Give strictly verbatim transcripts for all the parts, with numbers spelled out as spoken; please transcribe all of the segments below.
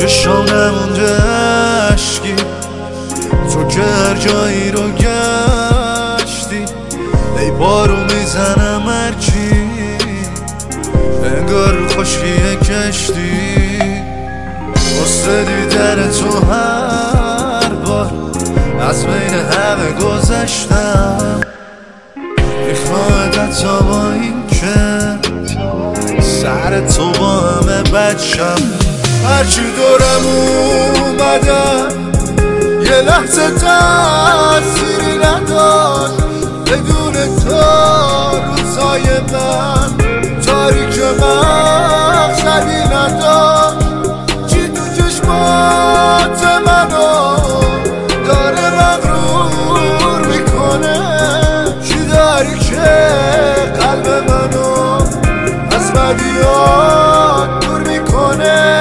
چشام نمونده اشکی، تو که هر جایی رو گشتی ای بارو میزنم هرچی، انگار رو خشکیه کشتی. واسه دیدن تو هر بار از بین همه گذشتم، میخواد تا با این که سر تو با همه بچم. هرچی دورم اومدن یه لحظه تأثیری نداشت، بدون تو روزای من تاریک مقصدی نداشت. چی تو چشمات منو داره مغرور میکنه، چی داری که قلب منو از بدیات دور میکنه.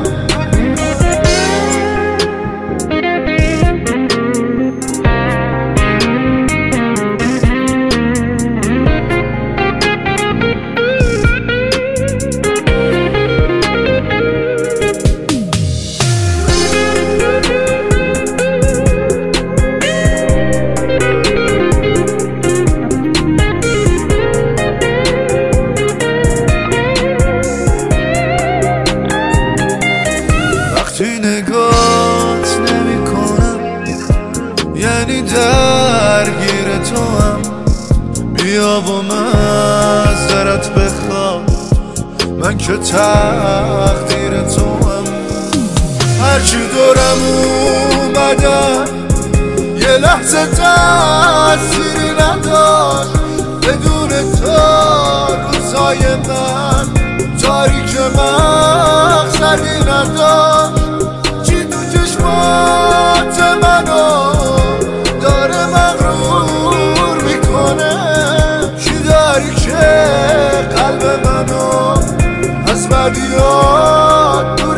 وقتی نگات نمی کنم یعنی درگیر تو هم، بیا و معذرت بخواه، من که تقدیر تو هم. هرچی دورم اومدن یه لحظه تأثیری نداشت، بدون تو روزای من تاریک مقصدی نداشت. چی تو چشمات منو داره مغرور میکنه، چی داری که قلب منو از بدیات دور